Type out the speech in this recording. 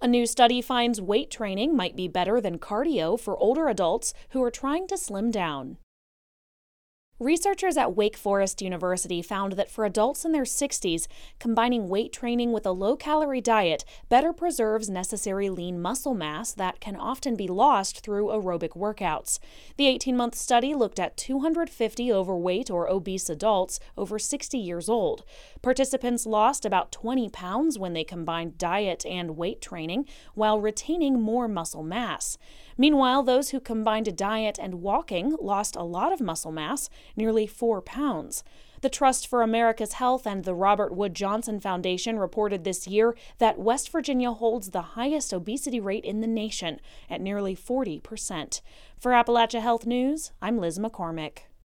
A new study finds weight training might be better than cardio for older adults who are trying to slim down. Researchers at Wake Forest University found that for adults in their 60s, combining weight training with a low-calorie diet better preserves necessary lean muscle mass that can often be lost through aerobic workouts. The 18-month study looked at 250 overweight or obese adults over 60 years old. Participants lost about 20 pounds when they combined diet and weight training, while retaining more muscle mass. Meanwhile, those who combined diet and walking lost a lot of muscle mass, nearly 4 pounds. The Trust for America's Health and the Robert Wood Johnson Foundation reported this year that West Virginia holds the highest obesity rate in the nation, at nearly 40%. For Appalachia Health News, I'm Liz McCormick.